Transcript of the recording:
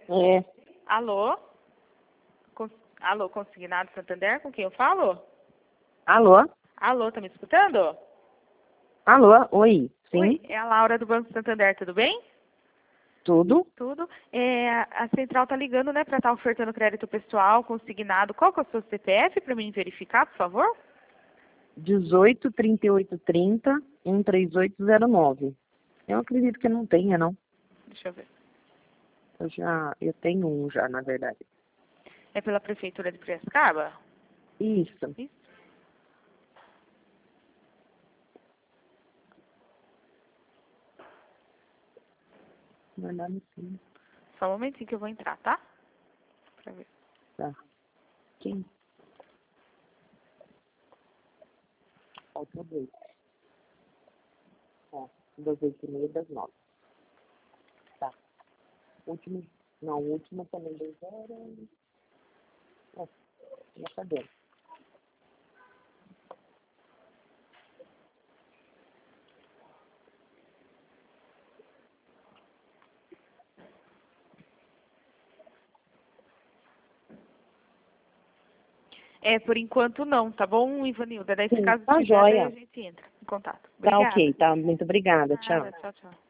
É. Alô? Alô, Consignado Santander, com quem eu falo? Alô? Alô, tá me escutando? Alô? Oi. Sim. Oi, é a Laura do Banco Santander, tudo bem? Tudo? Tudo. A central tá ligando, né, pra estar ofertando crédito pessoal, consignado. Qual que é o seu CPF pra mim verificar, por favor? 18 38 30 13809. Eu acredito que não tenha, não. Deixa eu ver. Eu tenho um já, na verdade. É pela Prefeitura de Piracicaba? Isso. Isso. Na verdade, sim. Só um momentinho que eu vou entrar, tá? Pra ver. Tá. Quem? Falta 2. Ó, das 8h30 das 9. Tá. Último. Não, o último também 2 horas. Ó, já tá dentro. Por enquanto não, tá bom, Ivanilda? Daí, se Sim, caso tá tiver, daí joia. a gente entra em contato. Tá Obrigada. ok, tá. Muito obrigada. Tchau. Nada, tchau, tchau.